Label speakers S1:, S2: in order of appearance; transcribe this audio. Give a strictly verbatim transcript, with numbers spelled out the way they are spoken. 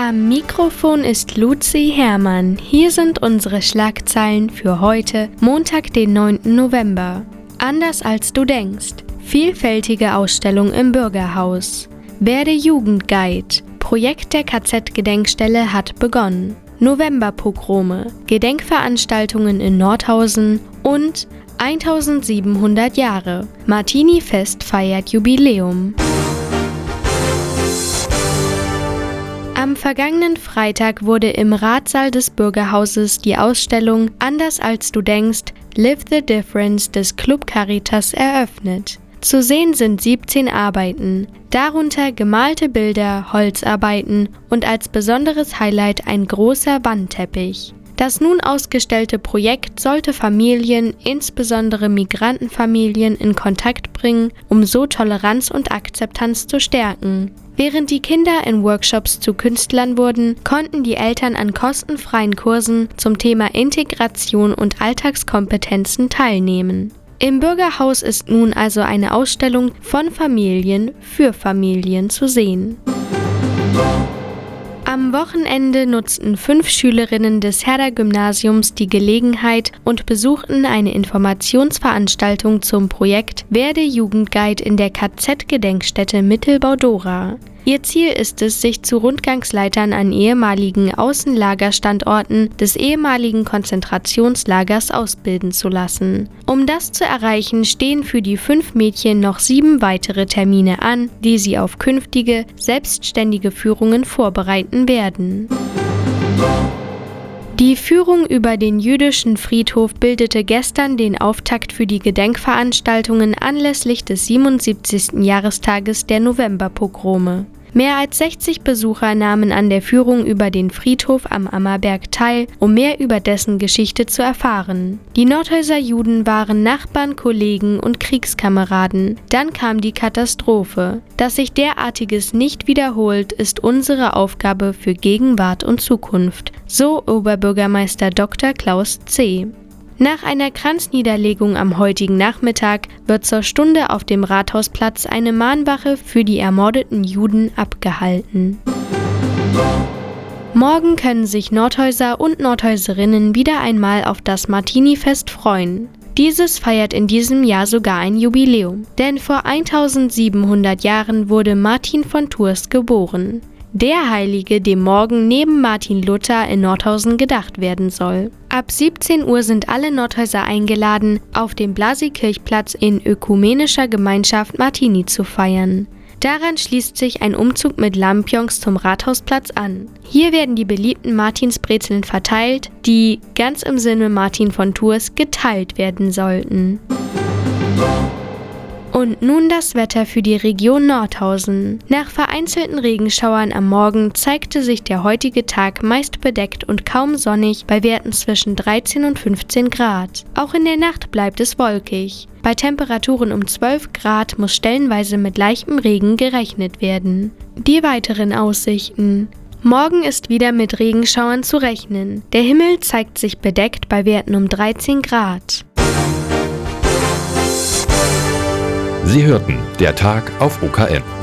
S1: Am Mikrofon ist Luzi Herrmann. Hier sind unsere Schlagzeilen für heute, Montag, den neunten November. Anders als du denkst. Vielfältige Ausstellung im Bürgerhaus. Werde Jugendguide. Projekt der K Z-Gedenkstelle hat begonnen. Novemberpogrome. Gedenkveranstaltungen in Nordhausen und eintausendsiebenhundert Jahre. Martini-Fest feiert Jubiläum. Am vergangenen Freitag wurde im Ratssaal des Bürgerhauses die Ausstellung Anders als du denkst, Live the Difference des Club Caritas eröffnet. Zu sehen sind siebzehn Arbeiten, darunter gemalte Bilder, Holzarbeiten und als besonderes Highlight ein großer Wandteppich. Das nun ausgestellte Projekt sollte Familien, insbesondere Migrantenfamilien, in Kontakt bringen, um so Toleranz und Akzeptanz zu stärken. Während die Kinder in Workshops zu Künstlern wurden, konnten die Eltern an kostenfreien Kursen zum Thema Integration und Alltagskompetenzen teilnehmen. Im Bürgerhaus ist nun also eine Ausstellung von Familien für Familien zu sehen. Am Wochenende nutzten fünf Schülerinnen des Herder-Gymnasiums die Gelegenheit und besuchten eine Informationsveranstaltung zum Projekt Werde Jugendguide in der K Z-Gedenkstätte Mittelbau-Dora. Ihr Ziel ist es, sich zu Rundgangsleitern an ehemaligen Außenlagerstandorten des ehemaligen Konzentrationslagers ausbilden zu lassen. Um das zu erreichen, stehen für die fünf Mädchen noch sieben weitere Termine an, die sie auf künftige, selbstständige Führungen vorbereiten werden. Die Führung über den jüdischen Friedhof bildete gestern den Auftakt für die Gedenkveranstaltungen anlässlich des siebenundsiebzigsten Jahrestages der Novemberpogrome. Mehr als sechzig Besucher nahmen an der Führung über den Friedhof am Ammerberg teil, um mehr über dessen Geschichte zu erfahren. Die Nordhäuser Juden waren Nachbarn, Kollegen und Kriegskameraden. Dann kam die Katastrophe. Dass sich derartiges nicht wiederholt, ist unsere Aufgabe für Gegenwart und Zukunft, so Oberbürgermeister Doktor Klaus C. Nach einer Kranzniederlegung am heutigen Nachmittag wird zur Stunde auf dem Rathausplatz eine Mahnwache für die ermordeten Juden abgehalten. Morgen können sich Nordhäuser und Nordhäuserinnen wieder einmal auf das Martini-Fest freuen. Dieses feiert in diesem Jahr sogar ein Jubiläum, denn vor eintausendsiebenhundert Jahren wurde Martin von Tours geboren. Der Heilige, dem morgen neben Martin Luther in Nordhausen gedacht werden soll. Ab siebzehn Uhr sind alle Nordhäuser eingeladen, auf dem Blasikirchplatz in ökumenischer Gemeinschaft Martini zu feiern. Daran schließt sich ein Umzug mit Lampions zum Rathausplatz an. Hier werden die beliebten Martinsbrezeln verteilt, die, ganz im Sinne Martin von Tours, geteilt werden sollten. Und nun das Wetter für die Region Nordhausen. Nach vereinzelten Regenschauern am Morgen zeigte sich der heutige Tag meist bedeckt und kaum sonnig bei Werten zwischen dreizehn und fünfzehn Grad. Auch in der Nacht bleibt es wolkig. Bei Temperaturen um zwölf Grad muss stellenweise mit leichtem Regen gerechnet werden. Die weiteren Aussichten. Morgen ist wieder mit Regenschauern zu rechnen. Der Himmel zeigt sich bedeckt bei Werten um dreizehn Grad.
S2: Sie hörten der Tag auf O K N.